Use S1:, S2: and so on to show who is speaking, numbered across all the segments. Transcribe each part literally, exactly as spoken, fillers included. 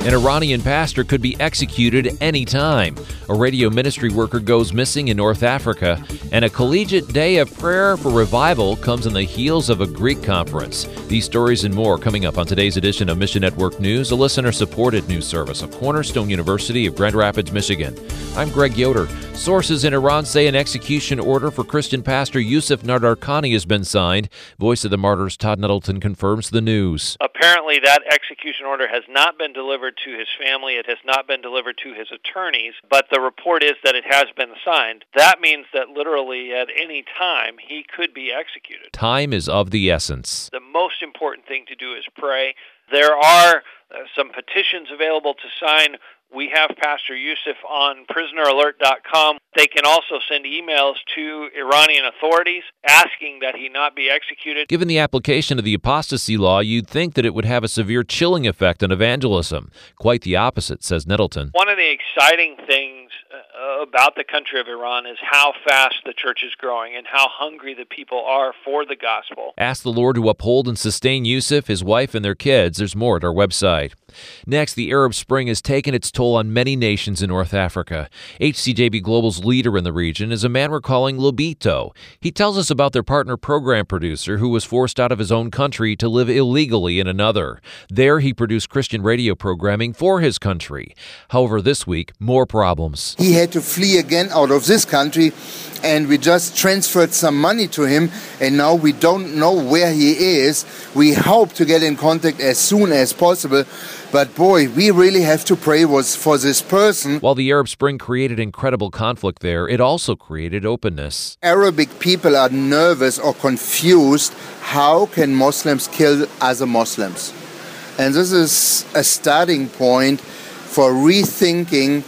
S1: An Iranian pastor could be executed any time. A radio ministry worker goes missing in North Africa. And a collegiate day of prayer for revival comes on the heels of a Greek conference. These stories and more coming up on today's edition of Mission Network News, a listener-supported news service of Cornerstone University of Grand Rapids, Michigan. I'm Greg Yoder. Sources in Iran say an execution order for Christian pastor Yusuf Nadarkhani has been signed. Voice of the Martyrs Todd Nettleton confirms the news.
S2: Apparently that execution order has not been delivered to his family. It has not been delivered to his attorneys, but the report is that it has been signed. That means that literally at any time he could be executed.
S1: Time is of the essence.
S2: The most important thing to do is pray. There are uh, some petitions available to sign. We have Pastor Yusuf on prisoner alert dot com. They can also send emails to Iranian authorities asking that he not be executed.
S1: Given the application of the apostasy law, you'd think that it would have a severe chilling effect on evangelism. Quite the opposite, says Nettleton.
S2: One of the exciting things uh, about the country of Iran is how fast the church is growing and how hungry the people are for the gospel.
S1: Ask the Lord to uphold and sustain Yusuf, his wife, and their kids. There's more at our website. Next, the Arab Spring has taken its toll on many nations in North Africa. H C J B Global's leader in the region is a man we're calling Lobito. He tells us about their partner program producer who was forced out of his own country to live illegally in another. There, he produced Christian radio programming for his country. However, this week, more problems.
S3: He had to flee again out of this country, and we just transferred some money to him, and now we don't know where he is. We hope to get in contact as soon as possible. But boy, we really have to pray was for this person.
S1: While the Arab Spring created incredible conflict there, it also created openness.
S3: Arabic people are nervous or confused. How can Muslims kill other Muslims? And this is a starting point for rethinking,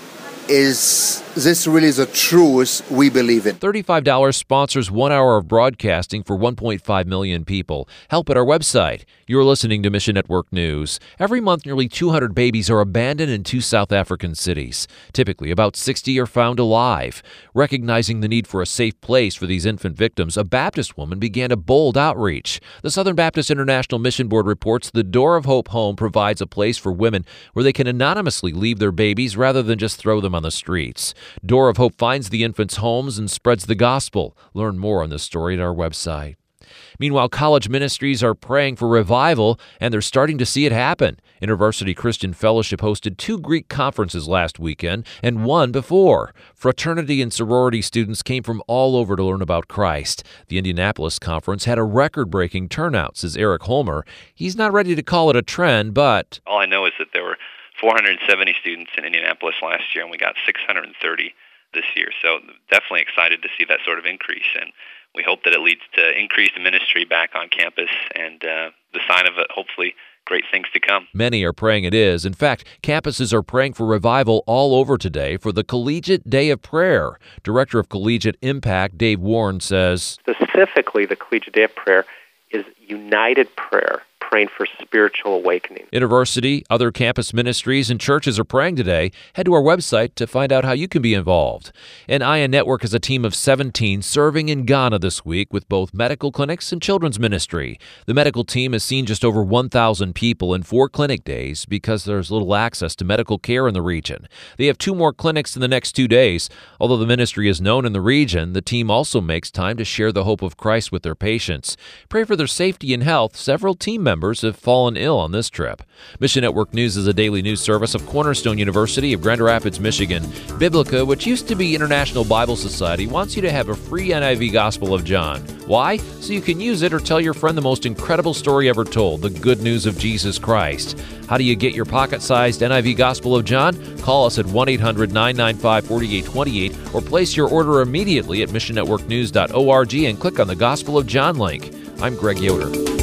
S3: is this really the truth we believe in?
S1: thirty-five dollars sponsors one hour of broadcasting for one point five million people. Help at our website. You're listening to Mission Network News. Every month, nearly two hundred babies are abandoned in two South African cities. Typically, about sixty are found alive. Recognizing the need for a safe place for these infant victims, a Baptist woman began a bold outreach. The Southern Baptist International Mission Board reports the Door of Hope Home provides a place for women where they can anonymously leave their babies rather than just throw them on the streets. Door of Hope finds the infants' homes and spreads the gospel. Learn more on this story at our website. Meanwhile, college ministries are praying for revival, and they're starting to see it happen. InterVarsity Christian Fellowship hosted two Greek conferences last weekend and one before. Fraternity and sorority students came from all over to learn about Christ. The Indianapolis conference had a record-breaking turnout, says Eric Holmer. He's not ready to call it a trend, but...
S4: All I know is that there were four hundred seventy students in Indianapolis last year, and we got six hundred thirty this year. So definitely excited to see that sort of increase, and we hope that it leads to increased ministry back on campus and uh, the sign of it, hopefully, great things to come.
S1: Many are praying it is. In fact, campuses are praying for revival all over today for the Collegiate Day of Prayer. Director of Collegiate Impact, Dave Warren, says,
S5: specifically, the Collegiate Day of Prayer is united prayer, praying for spiritual awakening.
S1: InterVarsity, other campus ministries, and churches are praying today. Head to our website to find out how you can be involved. And I A Network is a team of seventeen serving in Ghana this week with both medical clinics and children's ministry. The medical team has seen just over one thousand people in four clinic days because there's little access to medical care in the region. They have two more clinics in the next two days. Although the ministry is known in the region, the team also makes time to share the hope of Christ with their patients. Pray for their safety and health. Several team members have fallen ill on this trip. Mission Network News is a daily news service of Cornerstone University of Grand Rapids, Michigan. Biblica, which used to be International Bible Society, wants you to have a free N I V Gospel of John. Why? So you can use it or tell your friend the most incredible story ever told, the good news of Jesus Christ. How do you get your pocket-sized N I V Gospel of John? Call us at one eight hundred nine nine five four eight two eight or place your order immediately at mission network news dot org and click on the Gospel of John link. I'm Greg Yoder.